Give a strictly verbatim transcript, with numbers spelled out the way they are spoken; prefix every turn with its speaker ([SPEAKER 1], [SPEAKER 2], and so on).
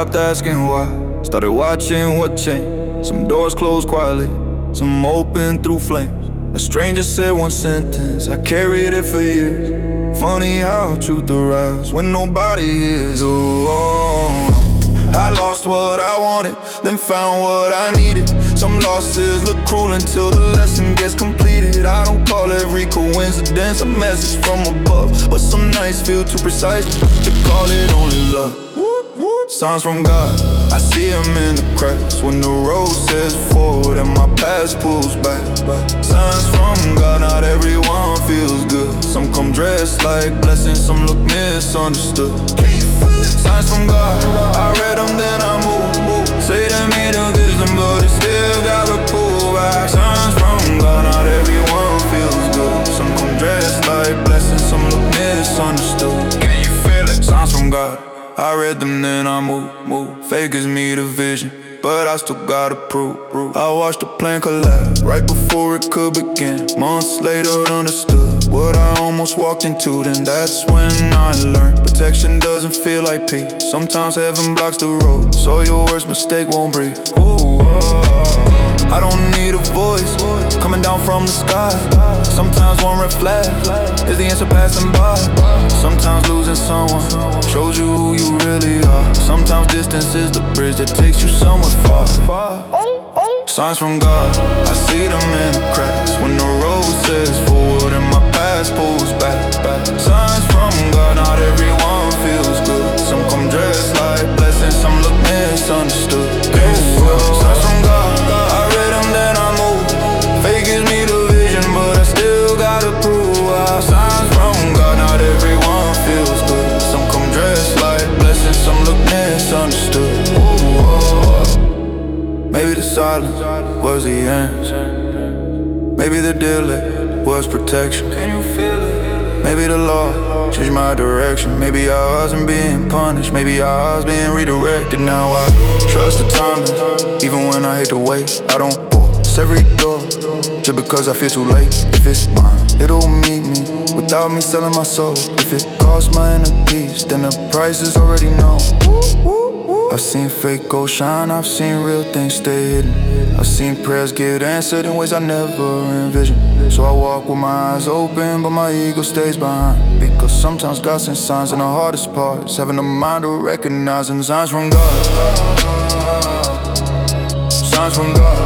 [SPEAKER 1] stopped asking why. Started watching what changed. Some doors closed quietly, some open through flames. A stranger said one sentence, I carried it for years. Funny how truth arrives when nobody is. Oh, I lost what I wanted, then found what I needed. Some losses look cruel until the lesson gets completed. I don't call every coincidence a message from above, but some nights feel too precise to call it only love. Signs from God, I see them in the cracks when the road says forward and my past pulls back. Signs from God, not everyone feels good. Some come dressed like blessings, some look misunderstood. Signs from God, I read them then I move. Say they made a vision but it still gotta pull back. Signs from God, not everyone feels good. Some come dressed like blessings, some look misunderstood. Can you feel it? Signs from God, I read them then I move, move. Fake gives me the vision, but I still gotta prove, prove. I watched the plan collapse right before it could begin. Months later understood what I almost walked into. Then that's when I learned protection doesn't feel like peace. Sometimes heaven blocks the road, so your worst mistake won't breathe. Ooh, oh, I don't need a voice coming down from the sky. Sometimes one red flag is the answer passing by. Sometimes losing someone shows you who you really are. Sometimes distance is the bridge that takes you somewhere far. Signs from God, I see them in the cracks when the road says forward and my past pulls back. Signs from God, not everyone feels good. Some come dressed like blessings, some look misunderstood. Signs from God, I read them then I move. Fake gives me the vision, but I still gotta prove. Signs from God, not everyone feels good. Some come dressed like blessings, some look misunderstood. Maybe the silence was the answer. Maybe the delay was protection. Can you feel it? Maybe the law changed my direction. Maybe I wasn't being punished. Maybe I was being redirected. Now I trust the timing, even when I hate to wait. I don't force every door just because I feel too late. If it's mine, it'll meet me without me selling my soul. If it costs my inner peace, then the price is already known. I've seen fake gold shine, I've seen real things stay hidden. I've seen prayers get answered in ways I never envisioned. So I walk with my eyes open, but my ego stays behind. Because sometimes God sends signs in the hardest parts, having the mind to recognize. And signs from God, signs from God,